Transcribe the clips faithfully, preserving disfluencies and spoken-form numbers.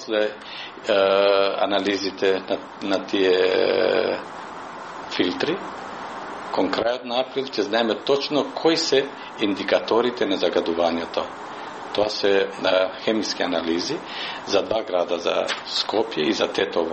после е, анализите на, на тие е, филтри, кон крајот на април ќе знаеме точно кои се индикаторите на загадувањето. Тоа се е, хемиски анализи за два града, за Скопје и за Тетово.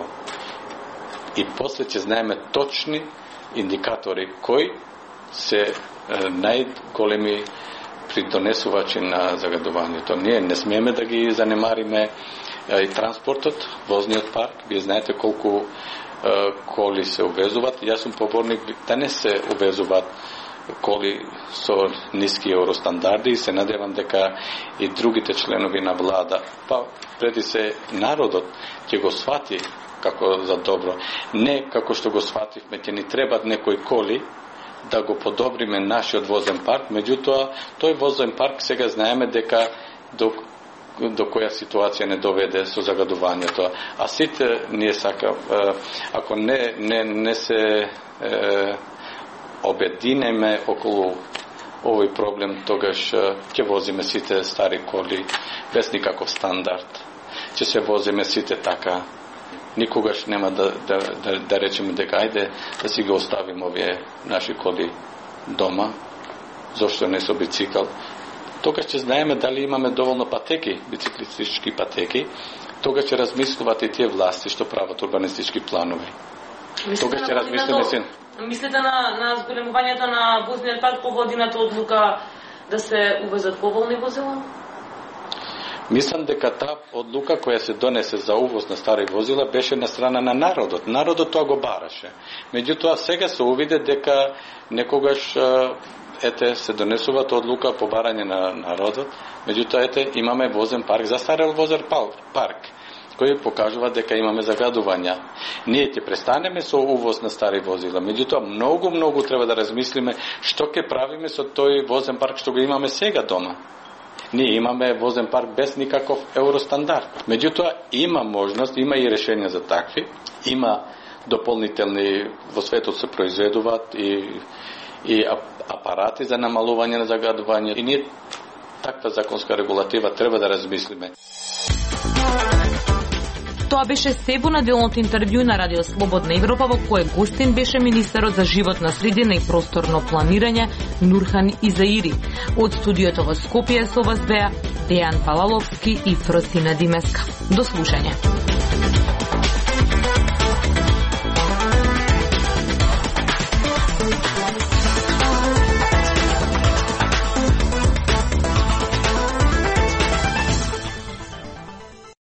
И после ќе знаеме точни индикатори кои се е, најголеми придонесувачи на загадувањето. Ние не смееме да ги занемариме е, и транспортот, возниот парк. Вие знаете колку е, коли се увезуваат. Јас сум поборник да не се увезуваат коли со ниски евростандарди и се надевам дека и другите членови на влада, па преди се народот ќе го свати како за добро. Не како што го свативме, ќе ни требат некои коли да го подобриме нашиот возен парк, меѓутоа тој возен парк сега знаеме дека до, до која ситуација не доведе со загадувањето. А сите ние сака, ако не, не, не се е, обединеме околу овој проблем, тогаш ќе возиме сите стари коли без никаков стандард. Ќе се возиме сите така. Никогаш нема да, да, да, да речеме дека ајде да си ги оставим овие наши коли дома, зошто не со бицикл. Тогаш ќе знаеме дали имаме доволно патеки, бициклистички патеки, тогаш ќе размислуваат и тие власти што прават урбанистички планови. Тогаш ќе размислиме син. Мислите на, на зголемувањето на возниот парк по годината одлука да се увезат поволни возила? Мислам дека таа одлука која се донесе за увоз на стари возила беше на страна на народот. Народот тоа го бараше. Меѓутоа сега се увиде дека некогаш ете се донесуваат одлука по барање на народот. Меѓутоа ете имаме возен парк, застарел возен парк, кој покажува дека имаме загадувања. Ние ќе престанеме со увоз на стари возила. Меѓутоа многу многу треба да размислиме што ќе правиме со тој возен парк што го имаме сега дома. Ние имаме возен парк без никаков евростандард. Меѓутоа има можност, има и решенија за такви, има дополнителни, во светот се произведуваат и, и апарати за намалување на загадување и ние таква законска регулатива треба да размислиме. Тоа беше себо на делното интервју на Радио Слободна Европа, во кое гостин беше министерот за животна средина и просторно планирање Нурхан Изаири. Од студиото во Скопје со вас беа Дејан Палаловски и Фросина Димеска. До слушање.